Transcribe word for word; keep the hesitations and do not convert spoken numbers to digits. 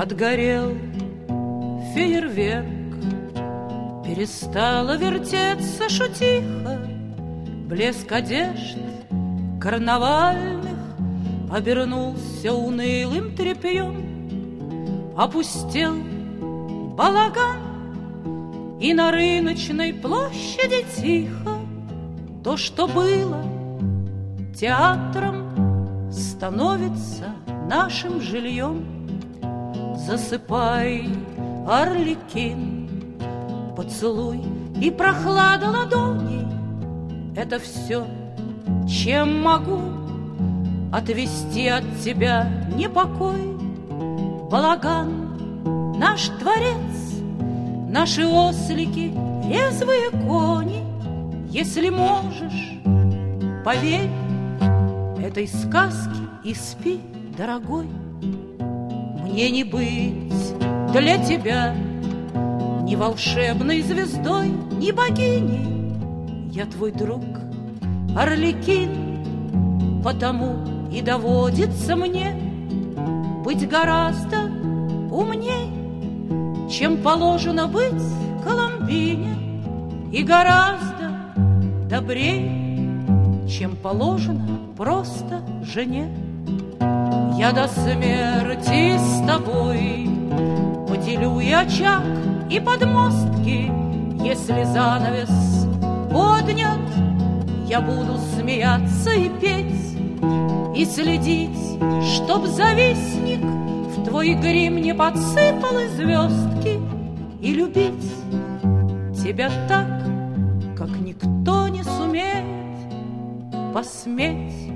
отгорел фейерверк, перестала вертеться шутиха, блеск одежд карнавальных обернулся унылым тряпьем, опустел балаган, и на рыночной площади тихо то, что было театром, становится нашим жильем. Засыпай, Арлекин, поцелуй и прохлада ладоней — это все, чем могу отвести от тебя непокой. Балаган — наш дворец, наши ослики — резвые кони. Если можешь, поверь этой сказке и спи, дорогой. Мне не быть для тебя ни волшебной звездой, ни богиней. Я твой друг, Арлекин, потому и доводится мне быть гораздо умней, чем положено быть Коломбине, и гораздо добрей, чем положено просто жене. Я до смерти с тобой поделю и очаг, и подмостки. Если занавес поднят, я буду смеяться и петь, и следить, чтоб завистник в твой грим не подсыпал и звездки, и любить тебя так, как никто не сумеет посметь.